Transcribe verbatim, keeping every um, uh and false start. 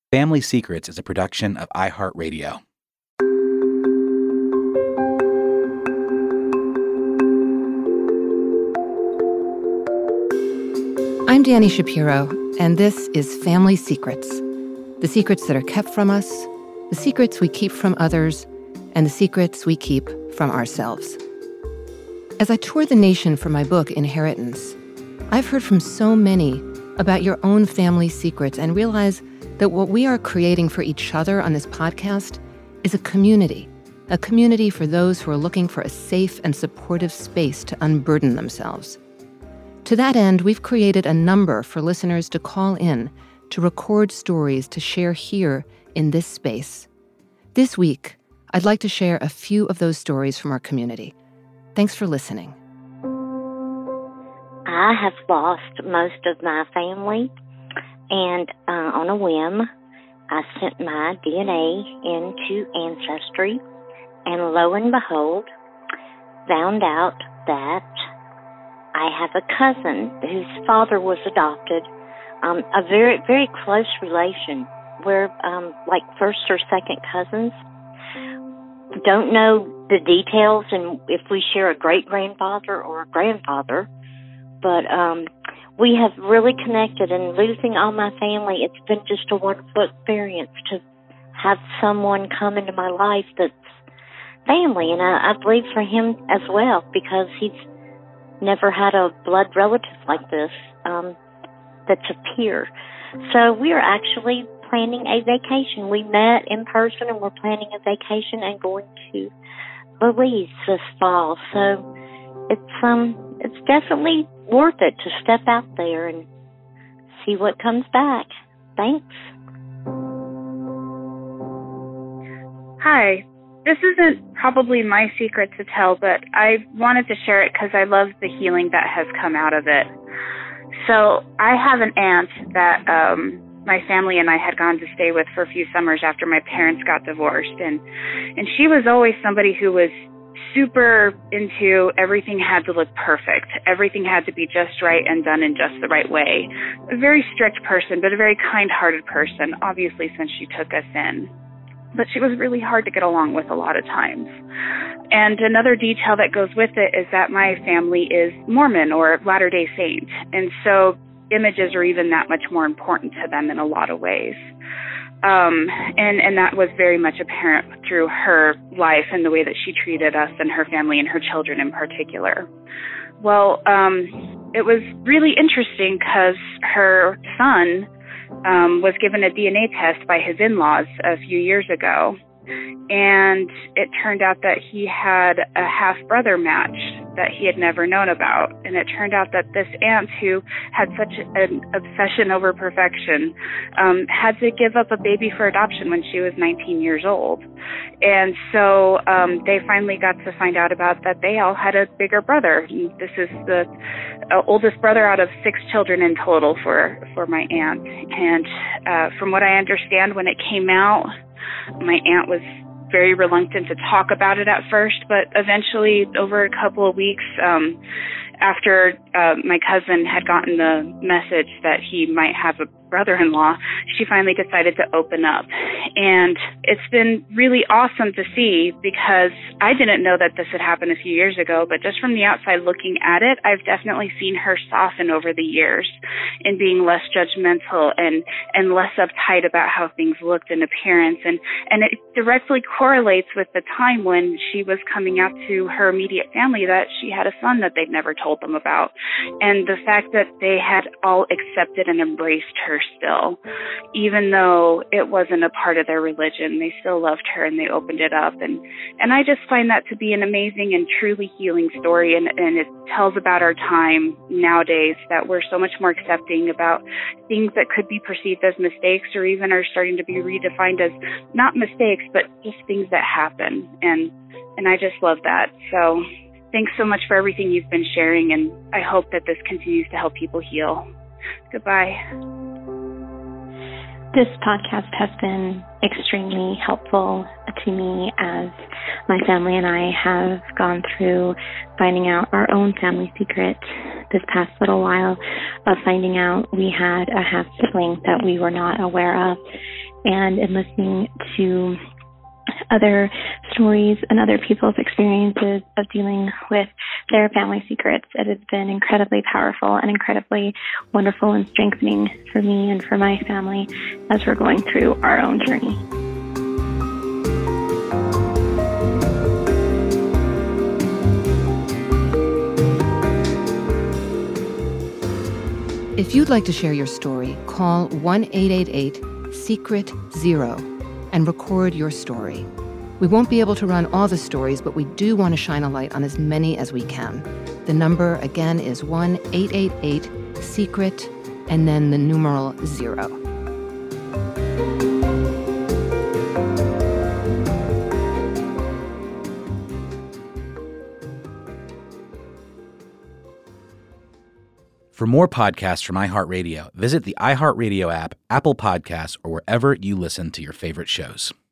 Family Secrets is a production of iHeartRadio. I'm Dani Shapiro, and this is Family Secrets. The secrets that are kept from us, the secrets we keep from others, and the secrets we keep from ourselves. As I toured the nation for my book, Inheritance, I've heard from so many about your own family secrets and realize that what we are creating for each other on this podcast is a community, a community for those who are looking for a safe and supportive space to unburden themselves. To that end, we've created a number for listeners to call in to record stories to share here in this space. This week, I'd like to share a few of those stories from our community. Thanks for listening. I have lost most of my family, and uh, on a whim, I sent my D N A into Ancestry, and lo and behold, found out that I have a cousin whose father was adopted, um, a very, very close relation. We're um, like first or second cousins. Don't know the details and if we share a great-grandfather or a grandfather, but um, we have really connected, and losing all my family, it's been just a wonderful experience to have someone come into my life that's family, and I, I believe for him as well, because he's never had a blood relative like this um, that's a peer. So we are actually planning a vacation. We met in person, and we're planning a vacation and going to Belize this fall. So it's um it's definitely worth it to step out there and see what comes back. Thanks. Hi. This isn't probably my secret to tell, but I wanted to share it because I love the healing that has come out of it. So I have an aunt that um, my family and I had gone to stay with for a few summers after my parents got divorced. And, and she was always somebody who was super into everything had to look perfect. Everything had to be just right and done in just the right way. A very strict person, but a very kind-hearted person, obviously, since she took us in. But she was really hard to get along with a lot of times. And another detail that goes with it is that my family is Mormon or Latter-day Saint. And so images are even that much more important to them in a lot of ways. Um, and, and that was very much apparent through her life and the way that she treated us and her family and her children in particular. Well, um, it was really interesting because her son um, was given a D N A test by his in-laws a few years ago. And it turned out that he had a half-brother match that he had never known about. And it turned out that this aunt, who had such an obsession over perfection, um, had to give up a baby for adoption when she was nineteen years old. And so um, they finally got to find out about that they all had a bigger brother. And this is the uh, oldest brother out of six children in total for, for my aunt. And uh, from what I understand, when it came out, my aunt was very reluctant to talk about it at first, but eventually, over a couple of weeks, um, after uh, my cousin had gotten the message that he might have a brother-in-law, she finally decided to open up. And it's been really awesome to see, because I didn't know that this had happened a few years ago, but just from the outside looking at it, I've definitely seen her soften over the years in being less judgmental and, and less uptight about how things looked in appearance. And, and it directly correlates with the time when she was coming out to her immediate family that she had a son that they'd never told them about. And the fact that they had all accepted and embraced her still, even though it wasn't a part of their religion, they still loved her and they opened it up. And, and I just find that to be an amazing and truly healing story. And, and it tells about our time nowadays, that we're so much more accepting about things that could be perceived as mistakes, or even are starting to be redefined as not mistakes, but just things that happen. And, and I just love that. So thanks so much for everything you've been sharing, and I hope that this continues to help people heal. Goodbye. This podcast has been extremely helpful to me as my family and I have gone through finding out our own family secret this past little while of finding out we had a half sibling that we were not aware of, and in listening to other stories and other people's experiences of dealing with their family secrets, it has been incredibly powerful and incredibly wonderful and strengthening for me and for my family as we're going through our own journey. If you'd like to share your story, call one eight eight eight secret zero and record your story. We won't be able to run all the stories, but we do want to shine a light on as many as we can. The number, again, is one eight eight eight secret and then the numeral zero. For more podcasts from iHeartRadio, visit the iHeartRadio app, Apple Podcasts, or wherever you listen to your favorite shows.